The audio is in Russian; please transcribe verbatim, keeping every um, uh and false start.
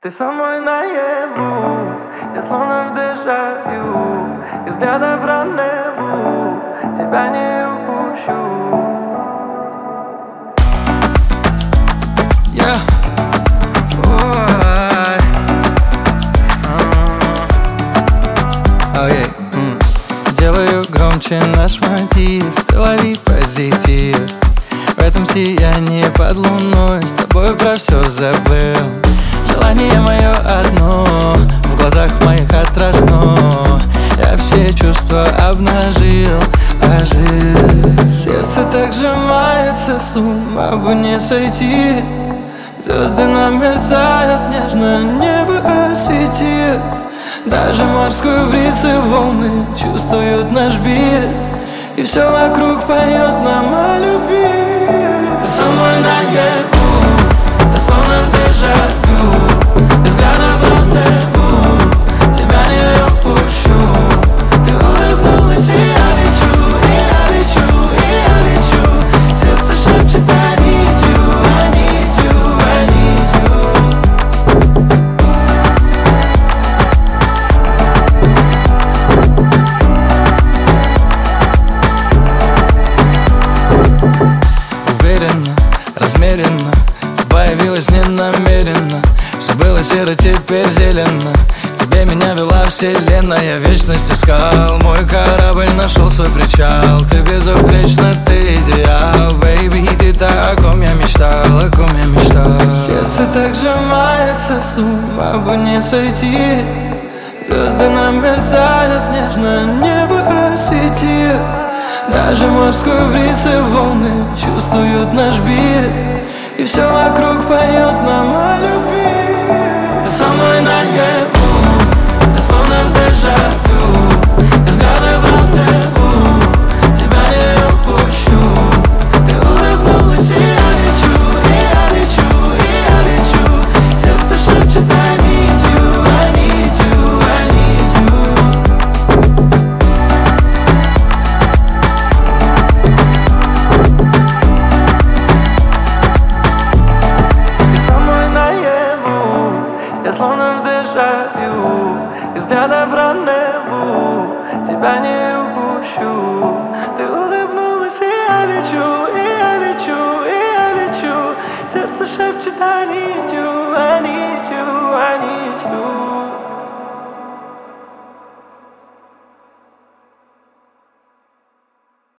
Ты со мной наяву, я словно в дежавю, и взгляда в рандеву, тебя не упущу. Yeah. Oh, yeah. mm. Делаю громче наш мотив, ты лови позитив. В этом сиянии под луной с тобой про все забыл. Желание мое одно, в глазах моих отражено. Я все чувства обнажил, ожил. Сердце так сжимается, с ума бы не сойти. Звезды нам мерцают, нежно небо осветив. Даже морской бриз и волны чувствуют наш бит, и все вокруг поет нам о любви. Ты со мной наяву, я словно в дежавю, и взглядом в рандеву, тебя не упущу. Ты улыбнулась, и я лечу, и я лечу, и я лечу. Сердце шепчет I need you, I need you, I need you. Уверенно, размеренно, появилась ненамеренно. Все было серо, теперь зелено. К тебе меня вела вселенная, вечность искал. Мой корабль нашел свой причал. Ты безупречна, ты идеал, бэйби. Ты та, о ком я мечтал, о ком я мечтал. Сердце так сжимается, с ума бы не сойти. Звезды нам мерцают, нежно небо осветив. Даже морской бриз и волны чувствуют наш бит, и все вокруг поет нам о любви. Ты со мной наяву, я словно в дежавю, и взгляды в рандеву, тебя не упущу. Ты улыбнулась, и я лечу, и я лечу, и я лечу. Сердце шепчет I need you, I need you, I need you. Я словно в дежавю, и взгляда в рандеву, тебя не упущу. Ты улыбнулась, и я лечу, и я лечу, и я лечу. Сердце шепчет I need you, I need you, I need you.